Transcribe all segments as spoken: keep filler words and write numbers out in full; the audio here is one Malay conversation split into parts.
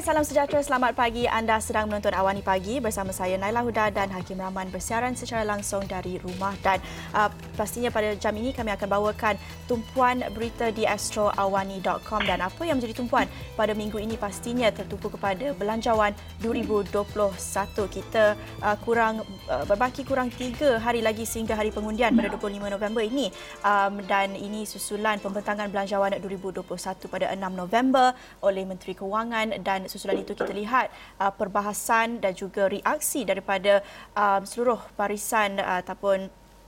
salam sejahtera, selamat pagi. Anda sedang menonton Awani Pagi bersama saya Naila Huda dan Hakim Rahman bersiaran secara langsung dari rumah. Dan uh, pastinya pada jam ini kami akan bawakan tumpuan berita di astro awani dot com. Dan apa yang menjadi tumpuan pada minggu ini pastinya tertumpu kepada Belanjawan dua ribu dua puluh satu. Kita uh, kurang uh, berbaki kurang tiga hari lagi sehingga hari pengundian pada dua puluh lima November ini. Um, dan ini susulan pembentangan Belanjawan dua ribu dua puluh satu pada enam November oleh Menteri Kewangan. Dan susulan itu kita lihat uh, perbahasan dan juga reaksi daripada uh, seluruh barisan uh, ataupun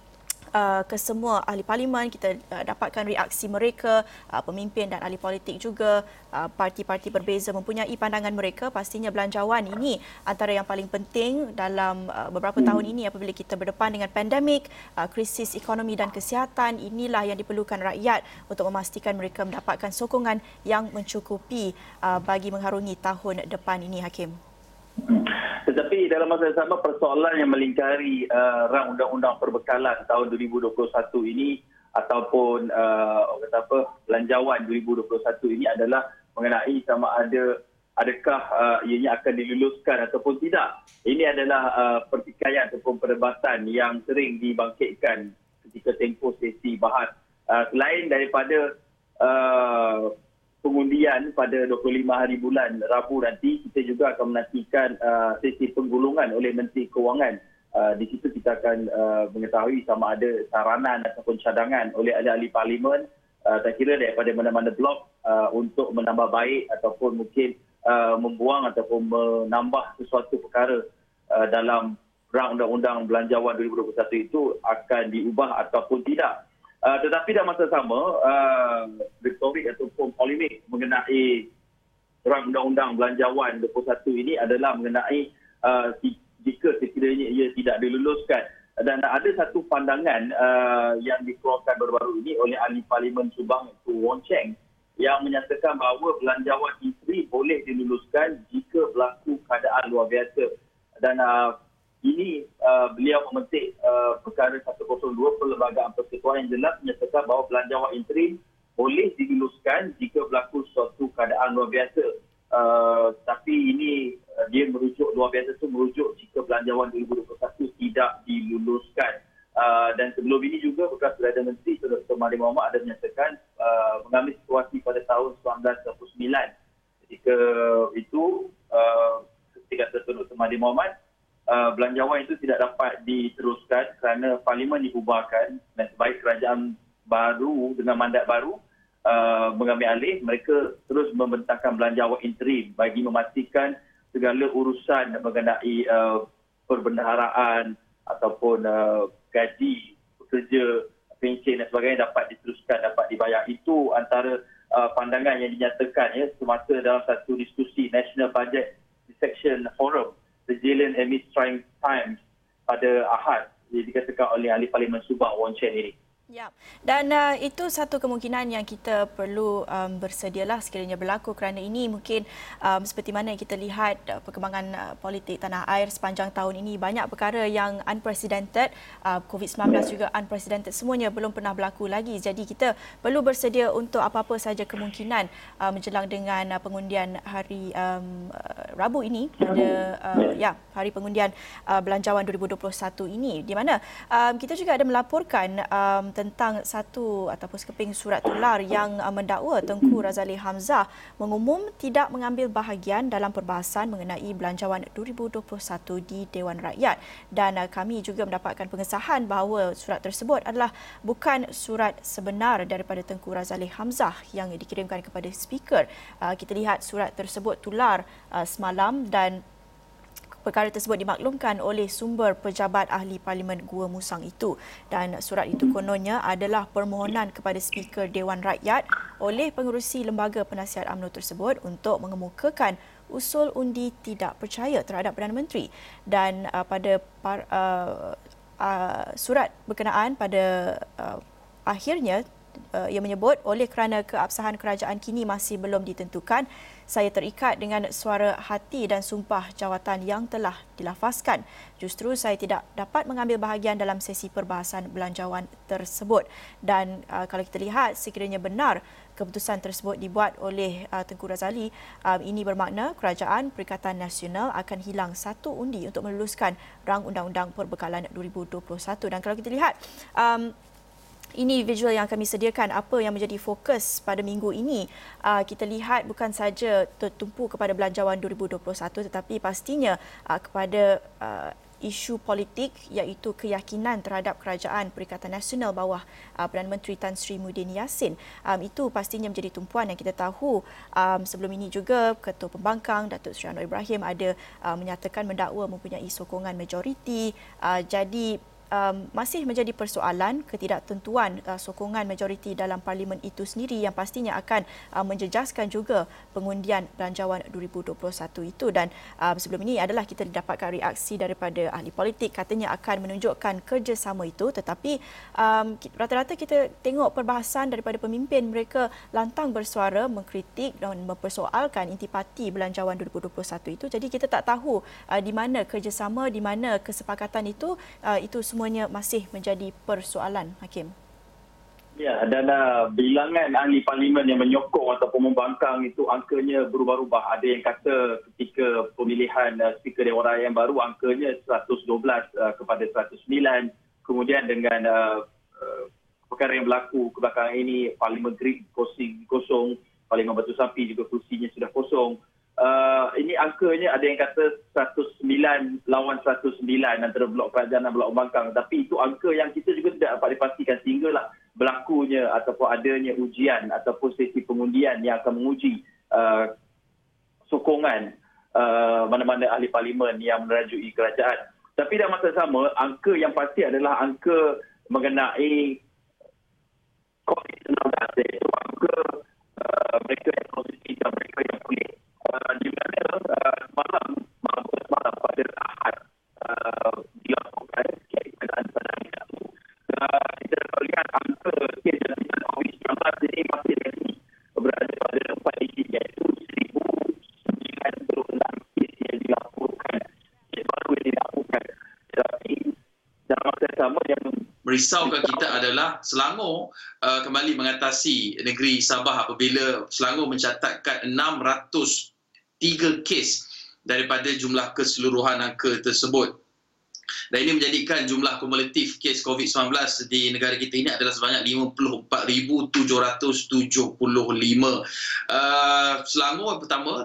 Uh, kesemua ahli parlimen. Kita uh, dapatkan reaksi mereka, uh, pemimpin dan ahli politik juga, uh, parti-parti berbeza mempunyai pandangan mereka. Pastinya belanjawan ini antara yang paling penting dalam uh, beberapa tahun ini apabila kita berdepan dengan pandemik, uh, krisis ekonomi dan kesihatan. Inilah yang diperlukan rakyat untuk memastikan mereka mendapatkan sokongan yang mencukupi uh, bagi mengharungi tahun depan ini, Hakim. Tetapi dalam masa yang sama, persoalan yang melingkari uh, rang undang-undang perbekalan tahun dua ribu dua puluh satu ini ataupun uh, kata apa belanjawan dua ribu dua puluh satu ini adalah mengenai sama ada adakah uh, ianya akan diluluskan ataupun tidak. Ini adalah uh, pertikaian ataupun perdebatan yang sering dibangkitkan ketika tempoh sesi bahas. Uh, selain daripada uh, pengundian pada dua puluh lima hari bulan Rabu nanti, kita juga akan menantikan uh, sesi penggulungan oleh Menteri Kewangan. Uh, di situ kita akan uh, mengetahui sama ada saranan ataupun cadangan oleh ahli-ahli parlimen, uh, tak kira daripada mana-mana blok, uh, untuk menambah baik ataupun mungkin uh, membuang ataupun menambah sesuatu perkara uh, dalam rang undang-undang Belanjawan dua ribu dua puluh satu itu akan diubah ataupun tidak. Uh, tetapi dalam masa sama, uh, retorik ataupun polemik mengenai rang undang-undang Belanjawan dua puluh satu ini adalah mengenai uh, jika sekiranya ia tidak diluluskan. Dan ada satu pandangan uh, yang dikeluarkan baru-baru ini oleh ahli parlimen Subang, iaitu Wong Cheng, yang menyatakan bahawa Belanjawan Menteri boleh diluluskan jika berlaku keadaan luar biasa. Dan uh, ini uh, beliau memetik uh, perkara seratus dua Perlembagaan Persekutuan yang jelas menyatakan bahawa belanjawan interim boleh diluluskan jika berlaku suatu keadaan luar biasa. Uh, tapi ini uh, dia merujuk luar biasa itu merujuk jika belanjawan dua ribu dua puluh satu tidak diluluskan. Uh, dan sebelum ini juga bekas Perdana Menteri Doktor Mahathir Mohamad ada menyatakan uh, mengambil situasi pada tahun seribu sembilan ratus sembilan puluh sembilan. Ketika itu uh, ketika Doktor Mahathir Mohamad, Uh, belanjawan itu tidak dapat diteruskan kerana parlimen dibubarkan dan sebaik kerajaan baru dengan mandat baru uh, mengambil alih, mereka terus membentangkan belanjawan interim bagi memastikan segala urusan mengenai uh, perbendaharaan ataupun uh, gaji pekerja, pencen dan sebagainya dapat diteruskan, dapat dibayar. Itu antara uh, pandangan yang dinyatakan ya semasa dalam satu diskusi National Budget Dissection Forum Resilient Amidst Trying Times pada Ahad, yang dikatakan oleh ahli parlimen Subang Wong Chen ini. Ya, dan uh, itu satu kemungkinan yang kita perlu um, bersedialah sekiranya berlaku, kerana ini mungkin um, seperti mana yang kita lihat uh, perkembangan uh, politik tanah air sepanjang tahun ini, banyak perkara yang unprecedented, uh, COVID sembilan belas juga unprecedented, semuanya belum pernah berlaku lagi. Jadi kita perlu bersedia untuk apa-apa saja kemungkinan uh, menjelang dengan uh, pengundian hari um, uh, Rabu ini, pada uh, ya hari pengundian uh, Belanjawan dua ribu dua puluh satu ini, di mana um, kita juga ada melaporkan um, tentang satu ataupun sekeping surat tular yang mendakwa Tengku Razaleigh Hamzah mengumum tidak mengambil bahagian dalam perbahasan mengenai Belanjawan dua ribu dua puluh satu di Dewan Rakyat. Dan kami juga mendapatkan pengesahan bahawa surat tersebut adalah bukan surat sebenar daripada Tengku Razaleigh Hamzah yang dikirimkan kepada speaker. Kita lihat surat tersebut tular semalam dan perkara tersebut dimaklumkan oleh sumber pejabat ahli parlimen Gua Musang itu. Dan surat itu kononnya adalah permohonan kepada Speaker Dewan Rakyat oleh pengerusi Lembaga Penasihat U M N O tersebut untuk mengemukakan usul undi tidak percaya terhadap Perdana Menteri. Dan uh, pada par, uh, uh, surat berkenaan pada uh, akhirnya Uh, ia menyebut oleh kerana keabsahan kerajaan kini masih belum ditentukan, saya terikat dengan suara hati dan sumpah jawatan yang telah dilafazkan. Justru saya tidak dapat mengambil bahagian dalam sesi perbahasan belanjawan tersebut. Dan uh, kalau kita lihat, sekiranya benar keputusan tersebut dibuat oleh uh, Tengku Razali, um, ini bermakna Kerajaan Perikatan Nasional akan hilang satu undi untuk meluluskan rang undang-undang perbekalan dua ribu dua puluh satu. Dan kalau kita lihat, um, ini visual yang kami sediakan, apa yang menjadi fokus pada minggu ini. Uh, kita lihat bukan saja tertumpu kepada belanjawan dua ribu dua puluh satu, tetapi pastinya uh, kepada uh, isu politik, iaitu keyakinan terhadap Kerajaan Perikatan Nasional bawah uh, Perdana Menteri Tan Sri Muhyiddin Yassin. Um, itu pastinya menjadi tumpuan yang kita tahu. Um, sebelum ini juga Ketua Pembangkang Datuk Seri Anwar Ibrahim ada uh, menyatakan mendakwa mempunyai sokongan majoriti. Uh, jadi Um, masih menjadi persoalan ketidaktentuan uh, sokongan majoriti dalam parlimen itu sendiri yang pastinya akan uh, menjejaskan juga pengundian belanjawan dua ribu dua puluh satu itu. Dan um, sebelum ini adalah kita dapatkan reaksi daripada ahli politik, katanya akan menunjukkan kerjasama itu, tetapi um, rata-rata kita tengok perbahasan daripada pemimpin, mereka lantang bersuara mengkritik dan mempersoalkan intipati belanjawan dua ribu dua puluh satu itu. Jadi kita tak tahu uh, di mana kerjasama, di mana kesepakatan itu, uh, itu semua semuanya masih menjadi persoalan, Hakim. Ya, dan uh, bilangan ahli parlimen yang menyokong ataupun membangkang itu angkanya berubah-ubah. Ada yang kata ketika pemilihan uh, Speaker Dewan Raya yang baru angkanya seratus dua belas uh, kepada seratus sembilan. Kemudian dengan uh, uh, perkara yang berlaku kebelakangan ini, parlimen kursi kosong, parlimen Batu Sapi juga kursinya sudah kosong. Uh, ini angkanya ada yang kata seratus sembilan lawan seratus sembilan antara blok kerajaan dan blok pembangkang. Tapi itu angka yang kita juga tidak dapat dipastikan sehinggalah berlakunya ataupun adanya ujian ataupun sesi pengundian yang akan menguji uh, sokongan uh, mana-mana ahli parlimen yang merajui kerajaan. Tapi dalam masa sama, angka yang pasti adalah angka mengenai COVID sembilan belas, iaitu angka uh, mereka yang positif dan mereka yang pulih. Uh, di mana uh, semalam, malam semalam pada Ahad uh, dilakukan kes pada hari Sabtu. Uh, kita dapat lihat angka kes jangkitan COVID sembilan belas ini masih lagi berada pada empat digit, iaitu seribu sembilan puluh enam kes yang dilaporkan, kes baru yang dilaporkan. Tetapi dalam masa sama yang merisaukan kita adalah Selangor uh, kembali mengatasi negeri Sabah apabila Selangor mencatatkan enam ratus tiga kes daripada jumlah keseluruhan angka tersebut. Dan ini menjadikan jumlah kumulatif kes COVID sembilan belas di negara kita ini adalah sebanyak lima puluh empat ribu tujuh ratus tujuh puluh lima. Uh, Selangor pertama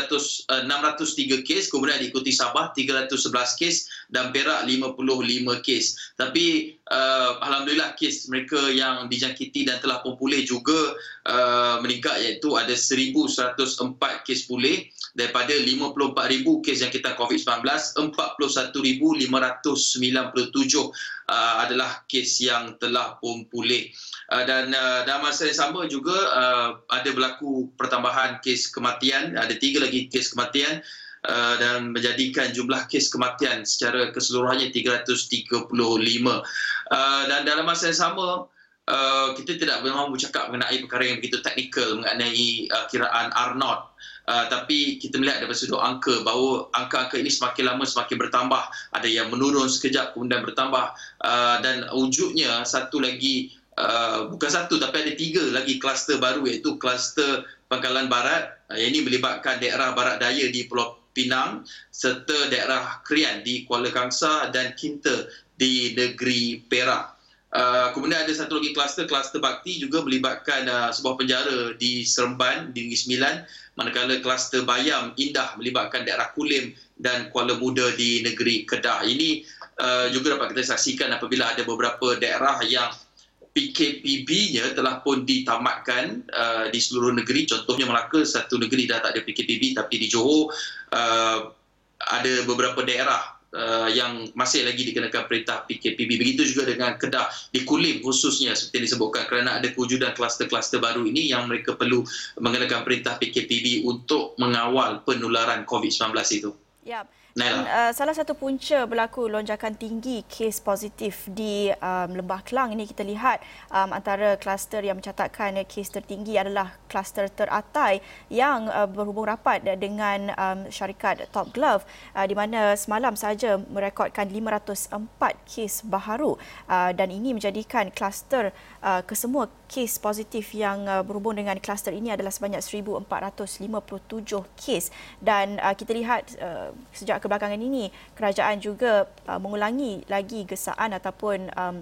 enam ratus tiga kes, kemudian diikuti Sabah tiga ratus sebelas kes dan Perak lima puluh lima kes. Tapi uh, alhamdulillah kes mereka yang dijangkiti dan telah pun pulih juga uh, meningkat, iaitu ada seribu seratus empat kes pulih. Daripada lima puluh empat ribu kes jangkitan COVID sembilan belas, empat puluh satu ribu lima ratus sembilan puluh tujuh uh, adalah kes yang telah pun pulih. Uh, dan uh, dalam masa yang sama juga uh, ada berlaku pertambahan kes kematian, ada tiga lagi kes kematian uh, dan menjadikan jumlah kes kematian secara keseluruhannya tiga ratus tiga puluh lima. Uh, dan dalam masa yang sama, Uh, kita tidak mahu bercakap mengenai perkara yang begitu teknikal mengenai uh, kiraan R naught. Uh, tapi kita melihat daripada sudut angka bahawa angka-angka ini semakin lama semakin bertambah. Ada yang menurun sekejap kemudian bertambah. Uh, dan wujudnya satu lagi, uh, bukan satu tapi ada tiga lagi kluster baru, iaitu kluster Pangkalan Barat. Uh, ini melibatkan daerah Barat Daya di Pulau Pinang serta daerah Krian di Kuala Kangsar dan Kinta di negeri Perak. Uh, kemudian ada satu lagi kluster, kluster Bakti juga melibatkan uh, sebuah penjara di Seremban di Negeri Sembilan, manakala kluster Bayam Indah melibatkan daerah Kulim dan Kuala Muda di negeri Kedah. Ini uh, juga dapat kita saksikan apabila ada beberapa daerah yang P K P B-nya telah pun ditamatkan uh, di seluruh negeri. Contohnya Melaka, satu negeri dah tak ada P K P B, tapi di Johor uh, ada beberapa daerah Uh, yang masih lagi dikenakan perintah P K P B. Begitu juga dengan Kedah, di Kulim khususnya seperti yang disebutkan, kerana ada kewujudan kluster-kluster baru ini yang mereka perlu mengenakan perintah P K P B untuk mengawal penularan COVID sembilan belas itu. Ya, Dan uh, salah satu punca berlaku lonjakan tinggi kes positif di um, Lembah Kelang ini, kita lihat um, antara kluster yang mencatatkan kes tertinggi adalah kluster teratai yang uh, berhubung rapat dengan um, syarikat Top Glove, uh, di mana semalam sahaja merekodkan lima ratus empat kes baharu, uh, dan ini menjadikan kluster uh, kesemua kes positif yang uh, berhubung dengan kluster ini adalah sebanyak seribu empat ratus lima puluh tujuh kes. Dan uh, kita lihat uh, sejak kebelakangan ini kerajaan juga uh, mengulangi lagi gesaan ataupun um,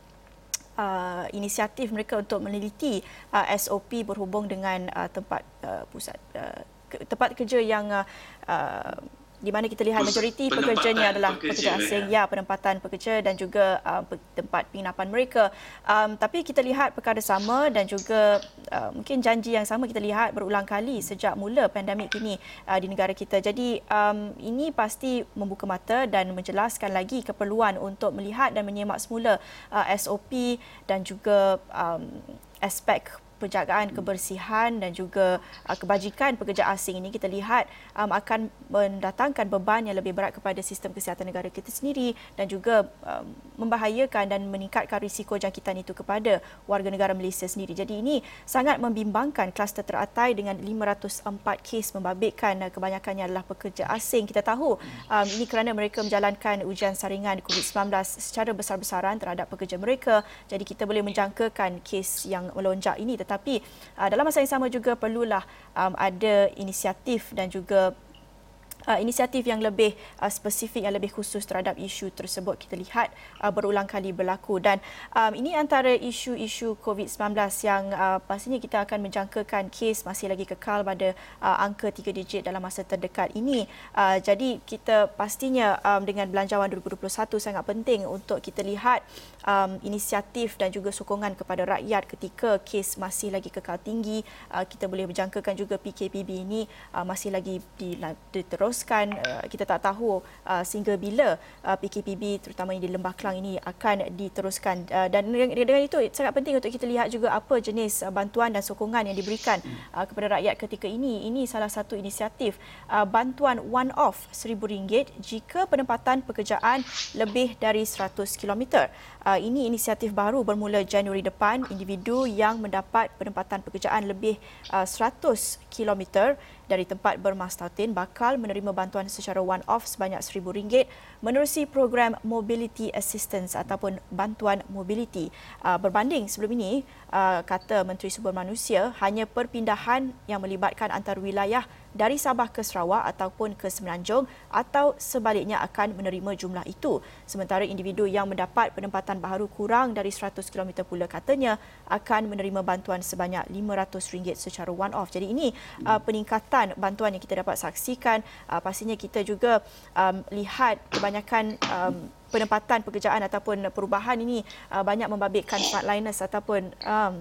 uh, inisiatif mereka untuk meneliti uh, S O P berhubung dengan uh, tempat uh, pusat uh, ke, tempat kerja yang uh, uh, di mana kita lihat majoriti pekerjanya adalah pekerja, pekerja asing, ya, penempatan pekerja dan juga uh, tempat penginapan mereka. Um, tapi kita lihat perkara sama dan juga uh, mungkin janji yang sama kita lihat berulang kali sejak mula pandemik ini uh, di negara kita. Jadi um, ini pasti membuka mata dan menjelaskan lagi keperluan untuk melihat dan menyemak semula uh, S O P dan juga um, aspek penjagaan kebersihan dan juga uh, kebajikan pekerja asing ini. Kita lihat um, akan mendatangkan beban yang lebih berat kepada sistem kesihatan negara kita sendiri dan juga um, membahayakan dan meningkatkan risiko jangkitan itu kepada warga negara Malaysia sendiri. Jadi ini sangat membimbangkan kluster teratai dengan lima ratus empat kes membabitkan, uh, kebanyakannya adalah pekerja asing. Kita tahu um, ini kerana mereka menjalankan ujian saringan COVID sembilan belas secara besar-besaran terhadap pekerja mereka. Jadi kita boleh menjangkakan kes yang melonjak ini. Tetapi uh, dalam masa yang sama juga perlulah um, ada inisiatif dan juga Uh, inisiatif yang lebih uh, spesifik, yang lebih khusus terhadap isu tersebut. Kita lihat uh, berulang kali berlaku dan um, ini antara isu-isu COVID sembilan belas yang uh, pastinya kita akan menjangkakan kes masih lagi kekal pada uh, angka tiga digit dalam masa terdekat ini. Uh, jadi kita pastinya um, dengan Belanjawan dua ribu dua puluh satu sangat penting untuk kita lihat um, inisiatif dan juga sokongan kepada rakyat ketika kes masih lagi kekal tinggi. Uh, kita boleh menjangkakan juga P K P B ini uh, masih lagi diterus. Uh, kita tak tahu uh, sehingga bila uh, P K P B terutamanya di Lembah Kelang ini akan diteruskan, uh, dan dengan itu sangat penting untuk kita lihat juga apa jenis uh, bantuan dan sokongan yang diberikan uh, kepada rakyat ketika ini. Ini salah satu inisiatif uh, bantuan one off seribu ringgit jika penempatan pekerjaan lebih dari seratus kilometer. Uh, ini inisiatif baru bermula Januari depan. Individu yang mendapat penempatan pekerjaan lebih uh, seratus kilometer dari tempat bermastautin bakal menerima bantuan secara one-off sebanyak seribu ringgit menerusi program Mobility Assistance ataupun bantuan mobility. Uh, berbanding sebelum ini, uh, kata Menteri Sumber Manusia, hanya perpindahan yang melibatkan antar wilayah dari Sabah ke Sarawak ataupun ke Semenanjung atau sebaliknya akan menerima jumlah itu. Sementara individu yang mendapat penempatan baharu kurang dari seratus kilometer pula katanya akan menerima bantuan sebanyak lima ratus ringgit secara one-off. Jadi ini uh, peningkatan bantuan yang kita dapat saksikan. Uh, pastinya kita juga um, lihat kebanyakan um, penempatan pekerjaan ataupun perubahan ini uh, banyak membabitkan frontliners ataupun um,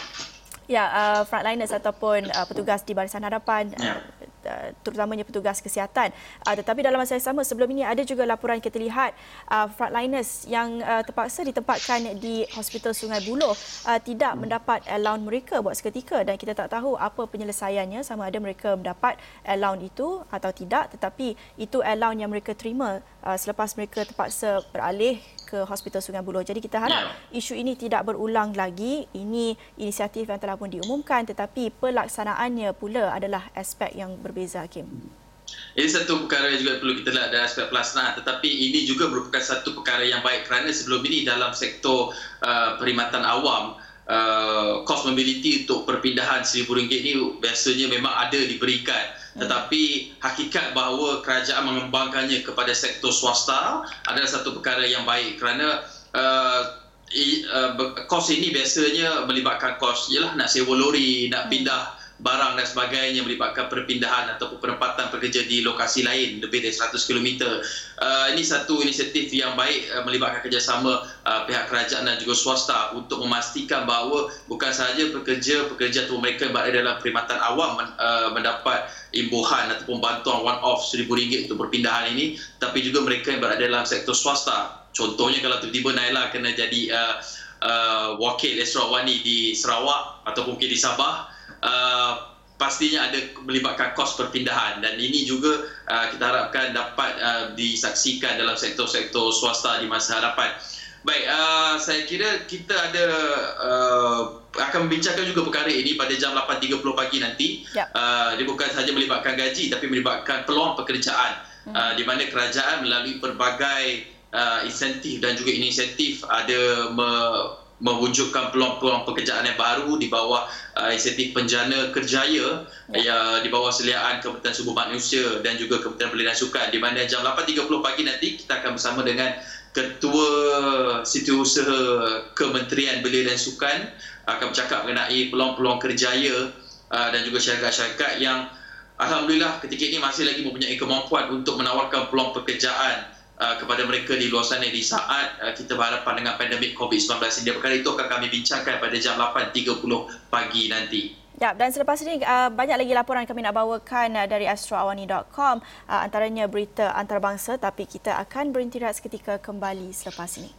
ya uh, frontliners ataupun uh, petugas di barisan hadapan, uh, uh, terutamanya petugas kesihatan. Uh, tetapi dalam masa yang sama sebelum ini ada juga laporan kita lihat uh, frontliners yang uh, terpaksa ditempatkan di Hospital Sungai Buloh uh, tidak mendapat allowance mereka buat seketika, dan kita tak tahu apa penyelesaiannya, sama ada mereka mendapat allowance itu atau tidak. Tetapi itu allowance yang mereka terima uh, selepas mereka terpaksa beralih ke Hospital Sungai Buloh. Jadi kita harap isu ini tidak berulang lagi. Ini inisiatif yang telah pun diumumkan, tetapi pelaksanaannya pula adalah aspek yang berbeza, Hakim. Ini satu perkara yang juga perlu kita lihat dari aspek pelaksanaan, tetapi ini juga merupakan satu perkara yang baik kerana sebelum ini dalam sektor uh, perkhidmatan awam, uh, kos mobility untuk perpindahan seribu ringgit ini biasanya memang ada diberikan. Tetapi hakikat bahawa kerajaan mengembangkannya kepada sektor swasta adalah satu perkara yang baik kerana uh, i, uh, kos ini biasanya melibatkan kos ialah nak sewa lori, nak pindah barang dan sebagainya, melibatkan perpindahan ataupun penempatan pekerja di lokasi lain lebih dari seratus kilometer. Uh, ini satu inisiatif yang baik uh, melibatkan kerjasama uh, pihak kerajaan dan juga swasta untuk memastikan bahawa bukan sahaja pekerja-pekerja atau mereka yang berada dalam perkhidmatan awam men, uh, mendapat imbuhan ataupun bantuan one-off seribu ringgit untuk perpindahan ini, tapi juga mereka yang berada dalam sektor swasta. Contohnya kalau tiba-tiba Naila kena jadi uh, uh, wakil Esrawani di Sarawak ataupun mungkin di Sabah, Uh, pastinya ada melibatkan kos perpindahan, dan ini juga uh, kita harapkan dapat uh, disaksikan dalam sektor-sektor swasta di masa hadapan. Baik, uh, saya kira kita ada uh, akan membincangkan juga perkara ini pada jam lapan tiga puluh pagi nanti. Yep. Uh, dia bukan sahaja melibatkan gaji tapi melibatkan peluang pekerjaan, hmm. uh, di mana kerajaan melalui pelbagai uh, insentif dan juga inisiatif ada me mewujudkan peluang-peluang pekerjaan yang baru di bawah uh, insentif penjana kerjaya, ya. Ya, di bawah seliaan Kementerian Sumber Manusia dan juga Kementerian Belia dan Sukan, di mana jam lapan tiga puluh pagi nanti kita akan bersama dengan Ketua Setiausaha Kementerian Belia dan Sukan akan bercakap mengenai peluang-peluang kerjaya uh, dan juga syarikat-syarikat yang alhamdulillah ketika ini masih lagi mempunyai kemampuan untuk menawarkan peluang pekerjaan Uh, kepada mereka di luar sana di saat uh, kita berhadapan dengan pandemik covid sembilan belas ini. Perkara itu akan kami bincangkan pada jam lapan tiga puluh pagi nanti. Ya, dan selepas ini uh, banyak lagi laporan kami nak bawakan uh, dari astro awani dot com, uh, antaranya berita antarabangsa, tapi kita akan berhenti rehat seketika, kembali selepas ini.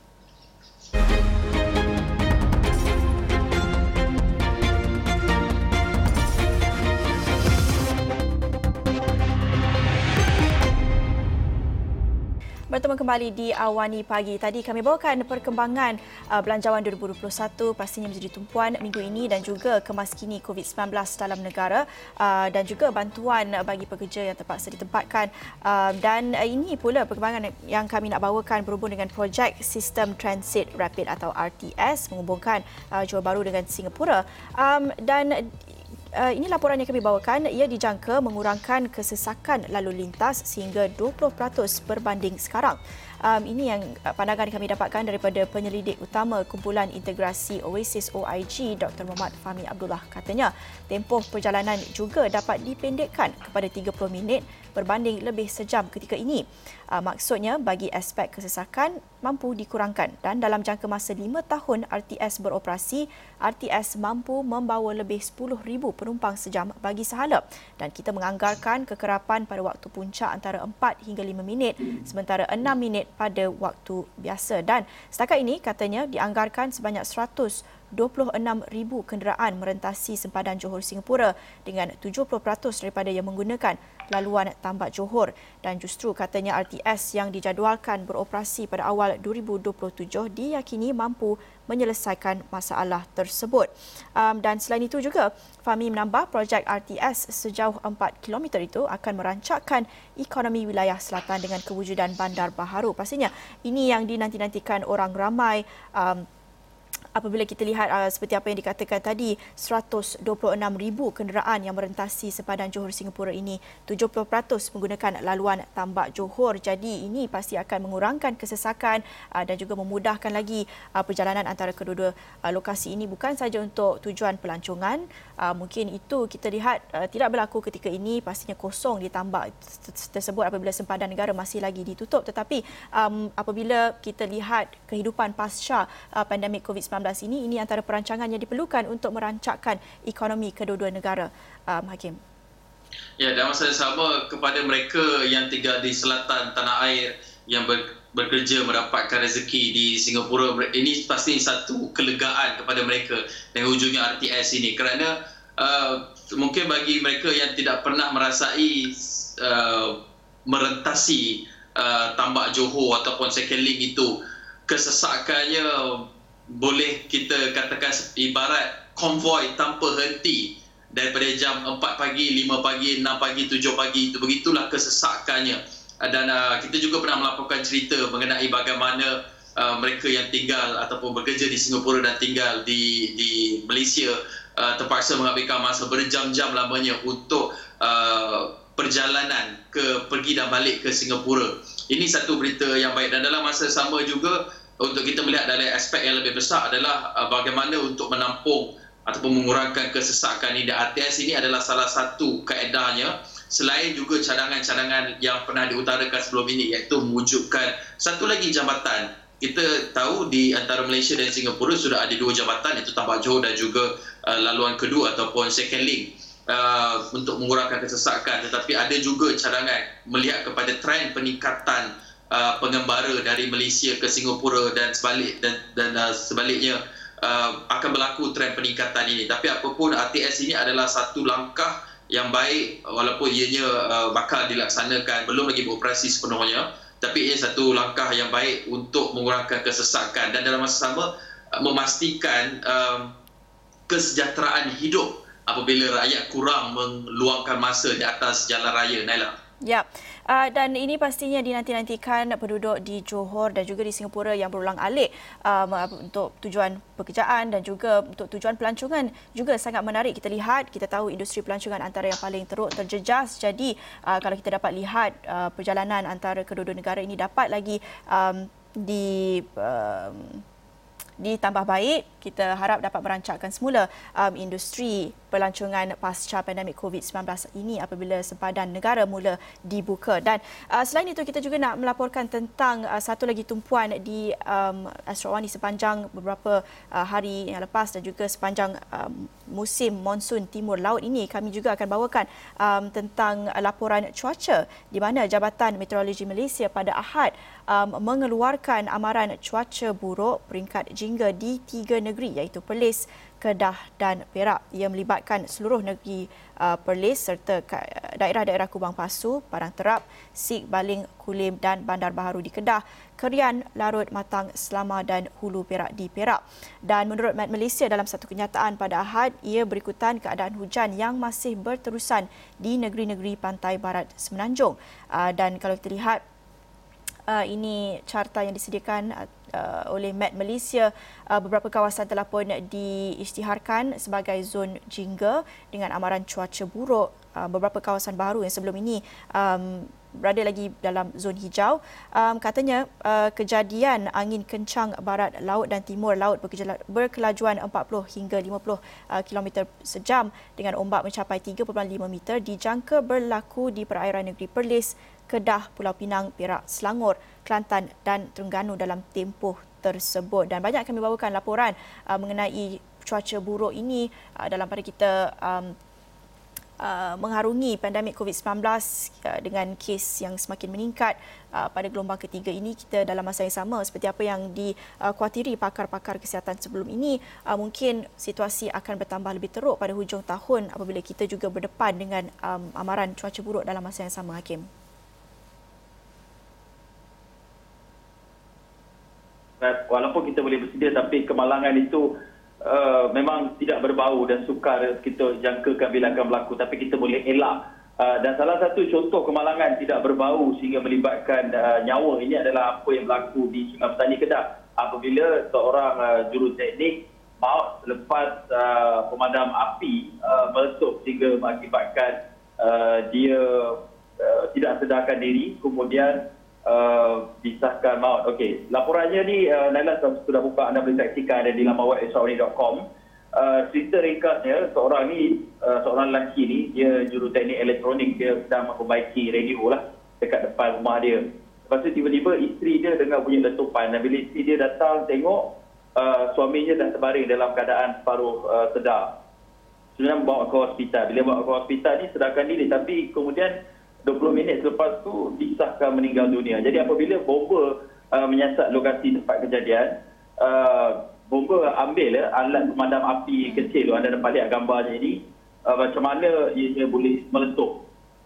Bertemu kembali di Awani Pagi. Tadi kami bawakan perkembangan uh, belanjawan dua ribu dua puluh satu pastinya menjadi tumpuan minggu ini dan juga kemaskini covid sembilan belas dalam negara uh, dan juga bantuan bagi pekerja yang terpaksa ditempatkan. Uh, dan uh, ini pula perkembangan yang kami nak bawakan berhubung dengan projek Sistem Transit Rapid atau R T S menghubungkan uh, Johor Bahru dengan Singapura. Um, dan Uh, ini laporan yang kami bawakan. Ia dijangka mengurangkan kesesakan lalu lintas sehingga dua puluh peratus berbanding sekarang. Um, ini yang uh, pandangan kami dapatkan daripada penyelidik utama Kumpulan Integrasi Oasis O I G, Doktor Muhammad Fahmi Abdullah. Katanya, tempoh perjalanan juga dapat dipendekkan kepada tiga puluh minit berbanding lebih sejam ketika ini. Uh, maksudnya, bagi aspek kesesakan mampu dikurangkan dan dalam jangka masa lima tahun R T S beroperasi, R T S mampu membawa lebih sepuluh ribu penumpang sejam bagi sehala, dan kita menganggarkan kekerapan pada waktu puncak antara empat hingga lima minit sementara enam minit pada waktu biasa. Dan setakat ini katanya dianggarkan sebanyak seratus dua puluh enam ribu kenderaan merentasi sempadan Johor Singapura dengan tujuh puluh peratus daripada yang menggunakan laluan Tambak Johor, dan justru katanya R T S yang dijadualkan beroperasi pada awal dua ribu dua puluh tujuh diyakini mampu menyelesaikan masalah tersebut. Um, dan selain itu juga Fahmi menambah projek R T S sejauh empat kilometer itu akan merancakkan ekonomi wilayah selatan dengan kewujudan bandar baharu. Pastinya ini yang dinanti-nantikan orang ramai. Um, Apabila kita lihat uh, seperti apa yang dikatakan tadi, seratus dua puluh enam ribu kenderaan yang merentasi sempadan Johor Singapura ini, tujuh puluh peratus menggunakan laluan Tambak Johor. Jadi ini pasti akan mengurangkan kesesakan uh, dan juga memudahkan lagi uh, perjalanan antara kedua-dua uh, lokasi ini, bukan saja untuk tujuan pelancongan. Uh, mungkin itu kita lihat uh, tidak berlaku ketika ini, pastinya kosong di Tambak tersebut apabila sempadan negara masih lagi ditutup. Tetapi um, apabila kita lihat kehidupan pasca uh, pandemik covid sembilan belas ini, ini antara perancangan yang diperlukan untuk merancakkan ekonomi kedua-dua negara. Um, Hakim. Ya, dan masa sama kepada mereka yang tinggal di selatan tanah air yang ber, bekerja mendapatkan rezeki di Singapura, ini pasti satu kelegaan kepada mereka dengan wujudnya R T S ini, kerana uh, mungkin bagi mereka yang tidak pernah merasai uh, merentasi uh, Tambak Johor ataupun second link itu, kesesakannya boleh kita katakan ibarat konvoi tanpa henti daripada jam empat pagi, lima pagi, enam pagi, tujuh pagi, itu begitulah kesesakannya. Dan uh, kita juga pernah melaporkan cerita mengenai bagaimana uh, mereka yang tinggal ataupun bekerja di Singapura dan tinggal di di Malaysia uh, terpaksa menghabiskan masa berjam-jam lamanya untuk uh, perjalanan ke pergi dan balik ke Singapura. Ini satu berita yang baik, dan dalam masa sama juga untuk kita melihat dalam aspek yang lebih besar adalah uh, bagaimana untuk menampung ataupun mengurangkan kesesakan ini. Dan R T S ini adalah salah satu kaedahnya, selain juga cadangan-cadangan yang pernah diutarakan sebelum ini, iaitu mewujudkan satu lagi jambatan. Kita tahu di antara Malaysia dan Singapura sudah ada dua jambatan, iaitu Tambak Johor dan juga uh, laluan kedua ataupun second link uh, untuk mengurangkan kesesakan. Tetapi ada juga cadangan melihat kepada trend peningkatan Uh, pengembara dari Malaysia ke Singapura dan sebalik dan, dan uh, sebaliknya uh, akan berlaku trend peningkatan ini. Tapi apapun, R T S ini adalah satu langkah yang baik walaupun ianya uh, bakal dilaksanakan, belum lagi beroperasi sepenuhnya, tapi ia satu langkah yang baik untuk mengurangkan kesesakan dan dalam masa sama uh, memastikan uh, kesejahteraan hidup apabila rakyat kurang meluangkan masa di atas jalan raya. Naila. Ya, uh, dan ini pastinya dinanti-nantikan penduduk di Johor dan juga di Singapura yang berulang-alik um, untuk tujuan pekerjaan dan juga untuk tujuan pelancongan juga sangat menarik. Kita lihat, kita tahu industri pelancongan antara yang paling teruk terjejas. Jadi uh, kalau kita dapat lihat uh, perjalanan antara kedua-dua negara ini dapat lagi um, di um, ditambah baik, kita harap dapat merancangkan semula um, industri pelancongan pasca pandemik covid sembilan belas ini apabila sempadan negara mula dibuka. Dan uh, selain itu, kita juga nak melaporkan tentang uh, satu lagi tumpuan di um, Astro-One di sepanjang beberapa uh, hari yang lepas dan juga sepanjang um, musim monsun timur laut ini. Kami juga akan bawakan um, tentang uh, laporan cuaca di mana Jabatan Meteorologi Malaysia pada Ahad um, mengeluarkan amaran cuaca buruk peringkat jingga di tiga negeri iaitu Perlis, Kedah dan Perak. Ia melibatkan seluruh negeri uh, Perlis serta daerah-daerah Kubang Pasu, Parang Terap, Sik, Baling, Kulim dan Bandar Baharu di Kedah, Kerian, Larut, Matang, Selama dan Hulu Perak di Perak. Dan menurut Met Malaysia dalam satu kenyataan pada Ahad, ia berikutan keadaan hujan yang masih berterusan di negeri-negeri pantai barat Semenanjung. Uh, dan kalau kita lihat, Uh, ini carta yang disediakan uh, oleh Met Malaysia. Uh, beberapa kawasan telah pun diisytiharkan sebagai zon jingga dengan amaran cuaca buruk. Uh, beberapa kawasan baru yang sebelum ini um, berada lagi dalam zon hijau. Um, katanya uh, kejadian angin kencang barat laut dan timur laut berkelajuan empat puluh hingga lima puluh uh, kilometer sejam dengan ombak mencapai tiga perpuluhan lima meter dijangka berlaku di perairan negeri Perlis, Kedah, Pulau Pinang, Perak, Selangor, Kelantan dan Terengganu dalam tempoh tersebut. Dan banyak kami bawakan laporan uh, mengenai cuaca buruk ini uh, dalam pada kita um, uh, mengharungi pandemik covid sembilan belas uh, dengan kes yang semakin meningkat uh, pada gelombang ketiga ini. Kita dalam masa yang sama seperti apa yang dikhawatiri pakar-pakar kesihatan sebelum ini, uh, mungkin situasi akan bertambah lebih teruk pada hujung tahun apabila kita juga berdepan dengan um, amaran cuaca buruk dalam masa yang sama, Hakim. Walaupun kita boleh bersedia, tapi kemalangan itu uh, memang tidak berbau dan sukar kita jangkakan bila akan berlaku, tapi kita boleh elak. Uh, dan salah satu contoh kemalangan tidak berbau sehingga melibatkan uh, nyawa ini adalah apa yang berlaku di Sungai Petani Kedah apabila seorang uh, juruteknik maut selepas uh, pemadam api uh, meletup sehingga mengakibatkan uh, dia uh, tidak sedarkan diri, kemudian Uh, disahkan maut. Okey, laporannya ni uh, Naila sudah buka, anda boleh saksikan ada di laman web astro one dot com. Uh, cerita ringkasnya, seorang ni, uh, seorang lelaki ni, dia juruteknik elektronik, dia sedang memperbaiki radio lah dekat depan rumah dia. Lepas tu tiba-tiba isteri dia dengar bunyi letupan dan bila isteri dia datang tengok, uh, suaminya dah terbaring dalam keadaan separuh uh, sedar. Sebenarnya bawa ke hospital. Bila bawa ke hospital ni sedarkan diri, tapi kemudian dua puluh minit selepas tu disahkan meninggal dunia. Jadi apabila bomba uh, menyasar lokasi tempat kejadian, uh, bomba ambil uh, alat pemadam api kecil tu, anda dapat lihat gambarnya ini, uh, macam mana ia boleh meletup.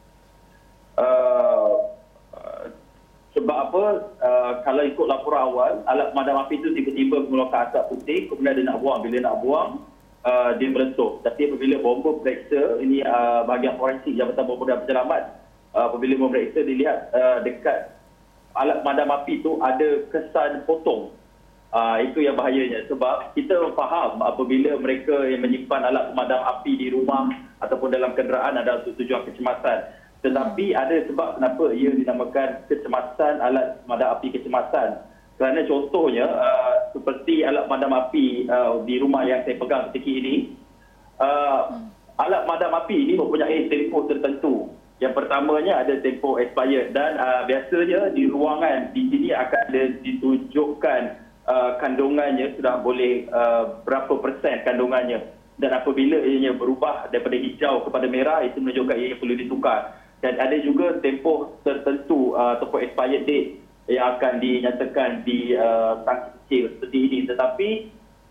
Uh, uh, sebab apa? Uh, kalau ikut laporan awal, alat pemadam api itu tiba-tiba mengeluarkan asap putih, kemudian dia nak buang. Bila nak buang, uh, dia meletup. Tapi apabila bomba periksa, ini uh, bahagian forensik Jabatan Bomba dan Penyelamat, Uh, apabila memeriksa, dilihat uh, dekat alat pemadam api itu ada kesan potong. Uh, itu yang bahayanya. Sebab kita faham apabila mereka yang menyimpan alat pemadam api di rumah ataupun dalam kenderaan adalah untuk tujuan kecemasan. Tetapi ada sebab kenapa ia dinamakan kecemasan, alat pemadam api kecemasan. Kerana contohnya, uh, seperti alat pemadam api uh, di rumah yang saya pegang ketika ini, uh, alat pemadam api ini mempunyai tempoh tertentu. Yang pertamanya ada tempoh expired dan uh, biasanya di ruangan di sini akan ada ditunjukkan uh, kandungannya sudah boleh uh, berapa persen kandungannya, dan apabila ianya berubah daripada hijau kepada merah itu menunjukkan ia perlu ditukar. Dan ada juga tempoh tertentu uh, ataupun expired date yang akan dinyatakan di uh, tangki kecil seperti ini. Tetapi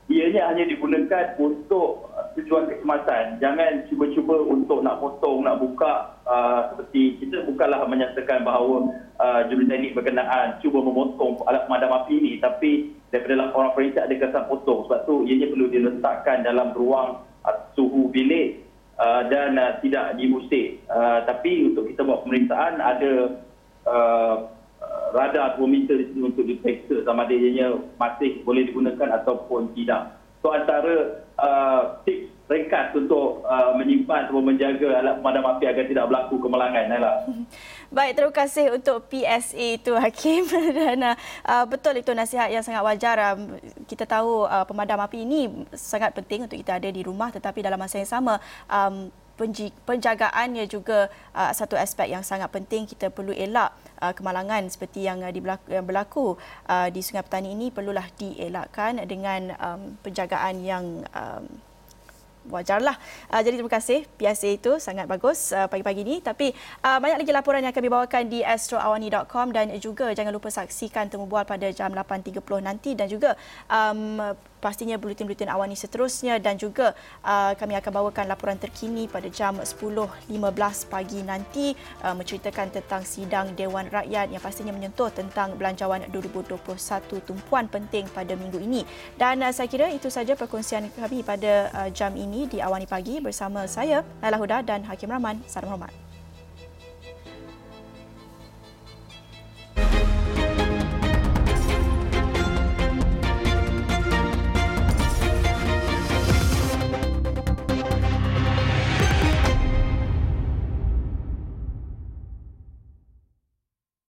ianya hanya digunakan untuk tujuan kesematan. Jangan cuba-cuba untuk nak potong, nak buka, uh, seperti kita bukanlah menyatakan bahawa uh, juruteknik berkenaan cuba memotong alat pemadam api ini, tapi daripada laporan forensik ada kesan potong. Sebab tu ianya perlu diletakkan dalam ruang uh, suhu bilik uh, dan uh, tidak dimusik. Uh, tapi untuk kita buat pemeriksaan ada uh, radar termometer di sini untuk diperiksa sama ada ianya masih boleh digunakan ataupun tidak. So antara uh, tips ringkas untuk uh, menyimpan atau menjaga alat pemadam api agar tidak berlaku kemalangan, Naila. Baik, terima kasih untuk P S A itu, Hakim. Dan uh, betul itu nasihat yang sangat wajar. Um, kita tahu uh, pemadam api ini sangat penting untuk kita ada di rumah, tetapi dalam masa yang sama um, penjagaannya juga uh, satu aspek yang sangat penting. Kita perlu elak uh, kemalangan seperti yang, uh, dibelaku, yang berlaku uh, di Sungai Petani ini perlulah dielakkan dengan um, penjagaan yang um, wajarlah. Uh, jadi terima kasih P S A itu sangat bagus uh, pagi-pagi ini. Tapi uh, banyak lagi laporan yang kami bawakan di astro awani dot com dan juga jangan lupa saksikan Temu Bual pada jam lapan tiga puluh nanti dan juga um, pastinya buletin-buletin awani seterusnya dan juga uh, kami akan bawakan laporan terkini pada jam sepuluh lima belas pagi nanti uh, menceritakan tentang sidang Dewan Rakyat yang pastinya menyentuh tentang belanjawan dua ribu dua puluh satu, tumpuan penting pada minggu ini. Dan uh, saya kira itu saja perkongsian kami pada uh, jam ini di Awani Pagi bersama saya Naila Huda dan Hakim Rahman. Salam hormat.